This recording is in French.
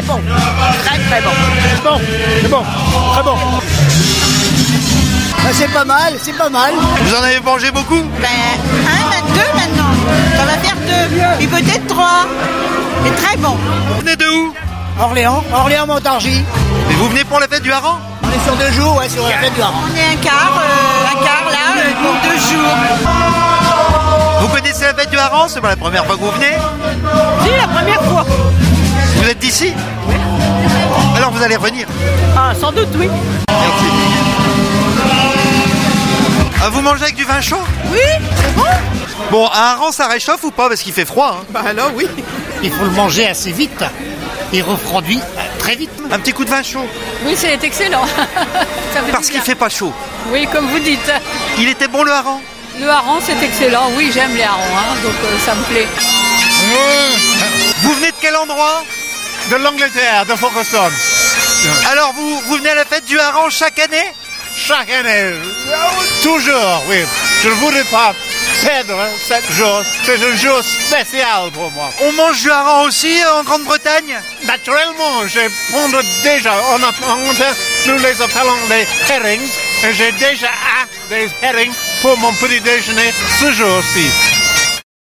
très bon. Très très bon. C'est bon, très bon. C'est pas mal, c'est pas mal. Vous en avez mangé beaucoup? Deux maintenant. Ça va faire 2. Et peut-être 3. C'est très bon. Vous venez de où? Orléans-Montargis. Et vous venez pour la fête du hareng? On est sur 2 jours, sur la fête du hareng. On est un quart là, pour 2 jours. Vous connaissez la fête du hareng? C'est pas la première fois que vous venez? C'est la première fois. Vous êtes d'ici? Oui. Alors vous allez revenir? Ah, sans doute, oui. Merci. Ah, vous mangez avec du vin chaud? Oui, c'est bon. Bon, un hareng ça réchauffe ou pas? Parce qu'il fait froid. Hein. Bah alors, oui. Il faut le manger assez vite. Il refroidit très vite. Un petit coup de vin chaud. Oui, c'est excellent. Parce qu'il fait pas chaud. Oui, comme vous dites. Il était bon le hareng? Le hareng, c'est excellent. Oui, j'aime les harengs, donc ça me plaît. Vous venez de quel endroit? De l'Angleterre, de Folkestone. Alors vous venez à la fête du hareng chaque année? Chaque année, toujours, oui. Je ne voudrais pas perdre 7 jours. C'est un jour spécial pour moi. On mange du hareng aussi en Grande-Bretagne? Naturellement, je prends déjà, en Angleterre, nous les appelons les herrings. Et j'ai déjà des herrings pour mon petit déjeuner ce jour-ci.